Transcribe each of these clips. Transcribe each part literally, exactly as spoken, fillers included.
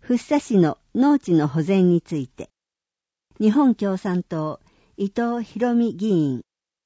福生市の農地の保全について、日本共産党伊藤博美議員。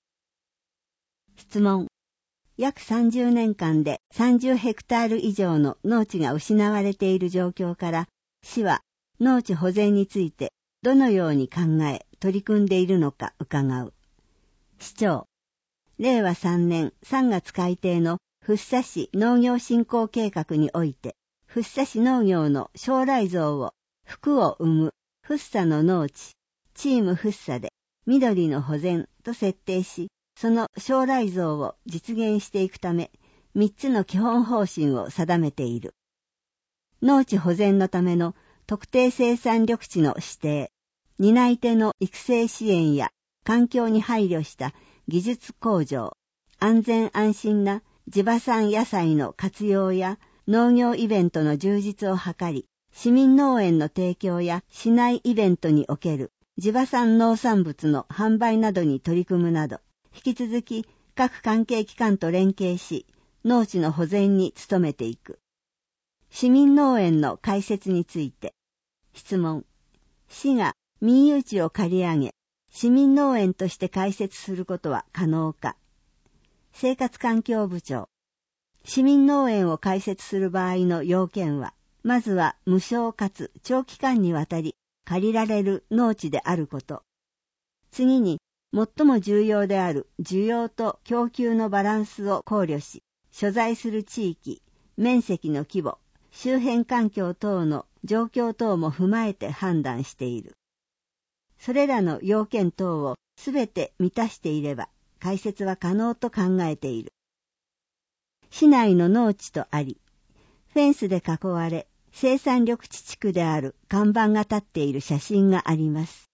質問。約さんじゅうねんかんでさんじゅうヘクタール以上の農地が失われている状況から、市は農地保全についてどのように考え取り組んでいるのか伺う。市長。れいわさんねんさんがつ改定の福生市農業振興計画において、福生市農業の将来像を福を生む福生の農地、チーム福生で緑の保全と設定し、その将来像を実現していくため、みっつの基本方針を定めている。農地保全のための特定生産緑地の指定、担い手の育成支援や環境に配慮した技術向上、安全安心な地場産野菜の活用や農業イベントの充実を図り、市民農園の提供や市内イベントにおける地場産農産物の販売などに取り組むなど、引き続き各関係機関と連携し、農地の保全に努めていく。市民農園の開設について、質問。市が民有地を借り上げ、市民農園として開設することは可能か。生活環境部長。市民農園を開設する場合の要件は、まずは無償かつ長期間にわたり借りられる農地であること。次に、最も重要である需要と供給のバランスを考慮し、所在する地域、面積の規模、周辺環境等の状況等も踏まえて判断している。それらの要件等をすべて満たしていれば、開設は可能と考えている。市内の農地とあり、フェンスで囲われ、生産緑地地区である看板が立っている写真があります。